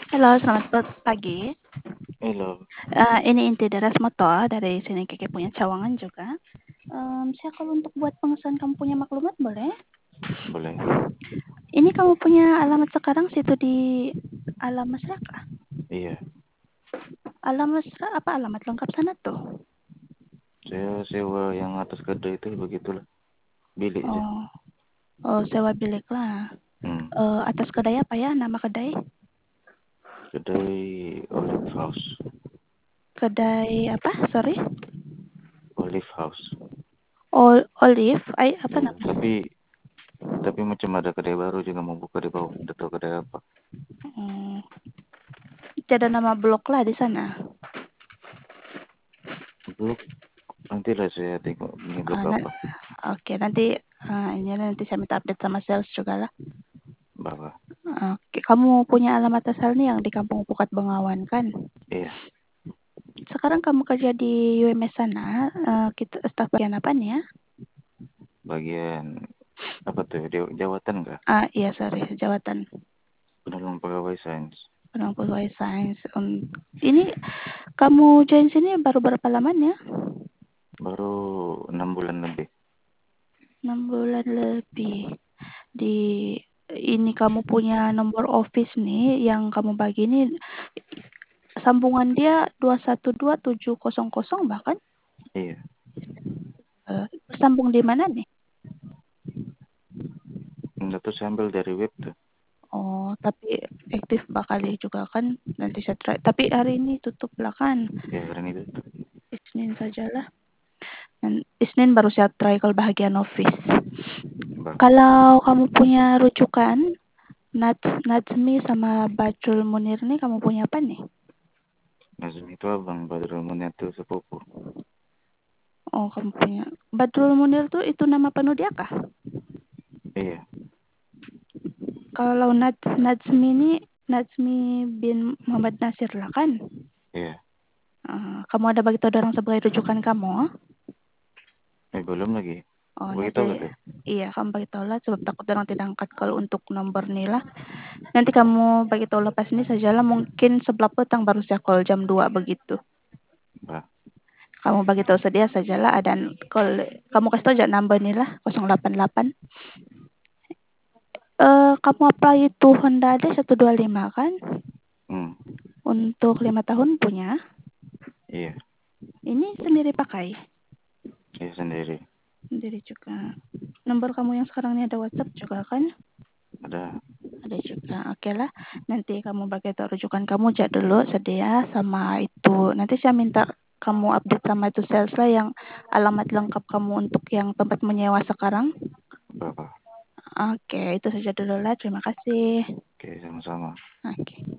Halo, selamat pagi. Halo, Ini inti Deras Motor dari sini Kiki punya Cawangan juga. Saya kalau untuk buat pengesahan kamu punya maklumat boleh? boleh. Ini kamu punya alamat sekarang situ di Alam Mesra kah? Iya, Alam Mesra apa alamat lengkap sana tuh? saya sewa yang atas kedai itu begitulah. Bilik aja. Oh, oh sewa bilik lah. Hmm. Atas kedai apa ya nama kedai? Kedai Olive House. Kedai apa? Sorry. Olive House. Olive, apa Iya, nama? tapi macam ada kedai baru juga mau buka di bawah. Udah tahu kedai apa? Hmm, tidak ada nama blok lah di sana. Blok. Nantilah saya tengok ini blok Ah, apa. Oke, nanti ini nanti saya minta update sama sales juga lah. Bawah. Oke, kamu punya alamat asal nih yang di Kampung Pukat Bengawan kan? Iya, Sekarang kamu kerja di UMS sana, kita staf bagian apa nih ya? bagian apa tuh? Jawatan kah? Iya sorry, jawatan Penolong pegawai sains. penolong pegawai sains. Ini kamu join sini baru berapa lama ya? Baru 6 bulan lebih. 6 bulan lebih. Di ini kamu punya nomor office nih yang kamu bagi ini sambungan dia 212700 bahkan Iya, sambung di mana nih? enggak tuh saya ambil dari web tuh. Oh, tapi aktif bakal juga kan nanti saya try. Tapi hari ini tutup lah kan. Ya, hari ini tuh. Isnin sajalah. Dan Isnin baru saya try kalau bahagian office. Bang. Kalau kamu punya rujukan Natsmi sama Bajul Munir nih kamu punya apa nih? Nazmi itu abang, Badrul Munir itu sepupu. Oh, kamu punya. Badrul Munir tuh itu nama penuh dia kah? Iya, Kalau Natsmi ini Natsmi bin Muhammad Nasir lah kan? iya. Kamu ada bagi tahu orang sebagai rujukan kamu? Belum lagi. Oh, Bagi nanti tahu gak tuh? iya kamu bagi tahu lah sebab takut orang tidak angkat kalau untuk nomor nih lah. Nanti kamu bagi tahu lepas ini sajalah mungkin sebelah petang baru saya call jam 2 begitu. Bah, Kamu bagi tahu sedia sajalah ada call kamu kasih tahu aja number nih lah 088. Kamu apply itu Honda D125 kan? hmm, Untuk 5 tahun punya. iya, Ini sendiri pakai. saya sendiri. Sendiri juga. Nomor kamu yang sekarang ini ada WhatsApp juga kan? Ada, Ada juga. Oke lah. Nanti kamu bagi tahu rujukan kamu cek dulu sedia sama itu. Nanti saya minta kamu update sama itu sales lah yang alamat lengkap kamu untuk yang tempat menyewa sekarang. Bapak. Oke, itu saja dulu lah. Terima kasih. Oke, sama-sama. Oke.